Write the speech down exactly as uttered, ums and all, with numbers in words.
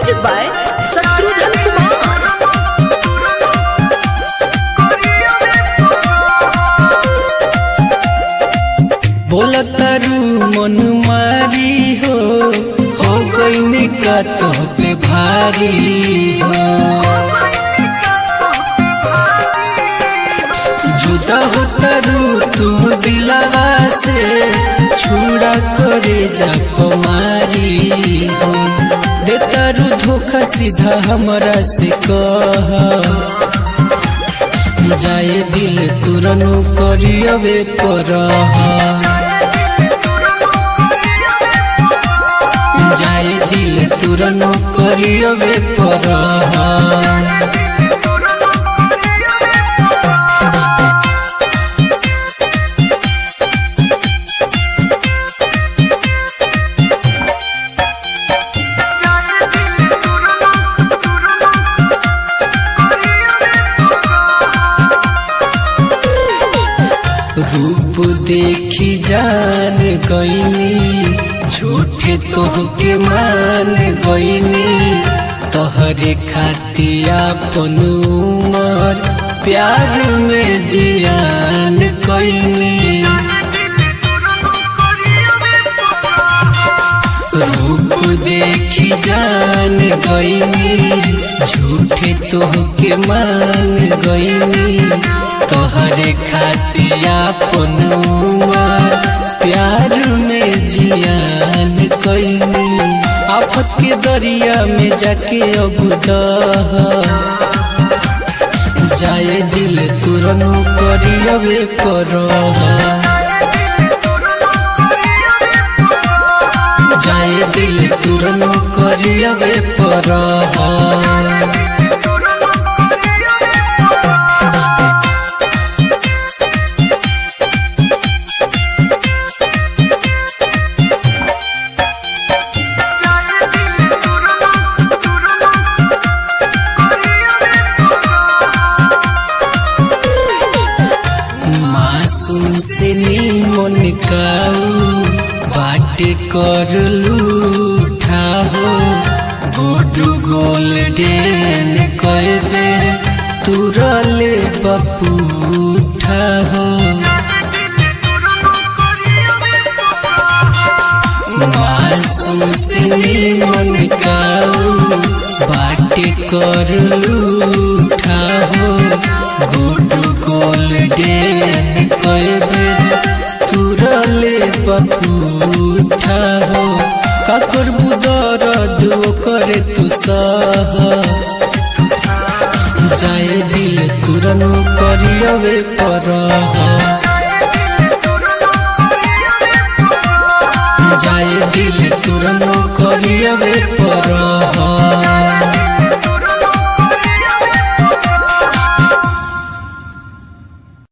Music by Shatrughan Kumar. बोलतारू मन मारी हो हो गई का तो पे भारी हो। जुदा होतारू तू दिलावा से छुड़ा करे जा मारी हो। देतारू धोखा सीधा हमरा से कह जाए दिल तुरनु करियवे पर जाए दिल तुरनु करियवे पर रूप देखी जान गईनी झूठे तोहके मान गईनी। तोहरे खातिर अपन उमर प्यार में जियान कईनी। रूप देखी जान गईनी झूठे तोहके मान गईनी। तोहरे खातिर अपन उमर प्यार में जियान कईनी। आफत के दरिया में जाके अब दह जाए दिल तुरनु करियवे पर जाए दिल तुरनु करियवे पर से नीमन काऊ बाटे कर लूठा हो। गोडू गोल्डन कह दे तुरले बपूठा हो। मासूम से नीमन काऊ बाटे कर लूठा हो। गोडू गोल्डन तुरले बपूठा हो। काकर बुदरद करे तू सह जाए दिल तुरनु करियवे पर जाए दिल तुरनु करियवे पर।